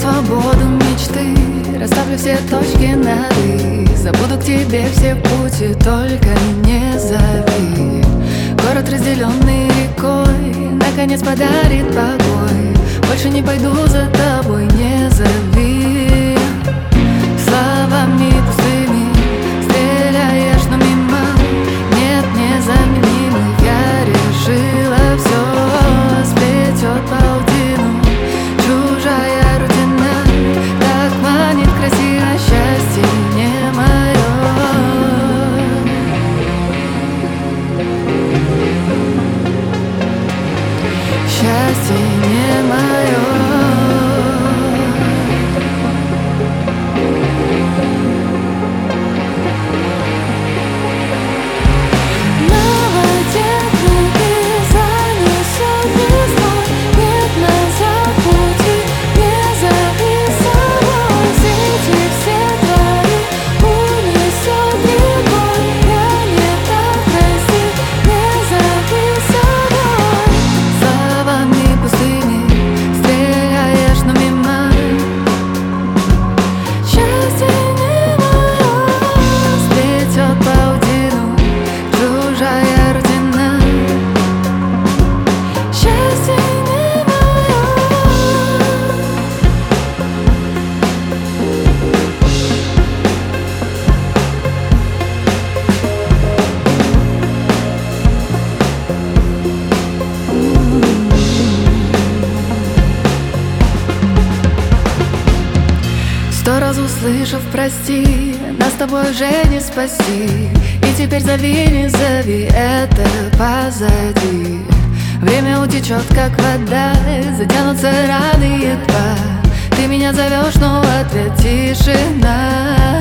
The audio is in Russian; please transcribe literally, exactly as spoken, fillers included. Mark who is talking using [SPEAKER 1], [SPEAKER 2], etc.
[SPEAKER 1] свободу мечты, расставлю все точки над «и». Забуду к тебе все пути, только не зови. Город, разделенный рекой, наконец подарит покой. Больше не пойду за тобой, не зови. Словами пустыми стреляешь, но мимо нет незаменимых. Я решила все сплетет паутину. Чужая рутина так манит красиво, счастье не мое. Счастье не мое. Сто раз услышав прости, нас с тобой уже не спасти. И теперь зови, не зови, это позади. Время утечет, как вода, затянутся раны едва. Ты меня зовешь, но в ответ тишина.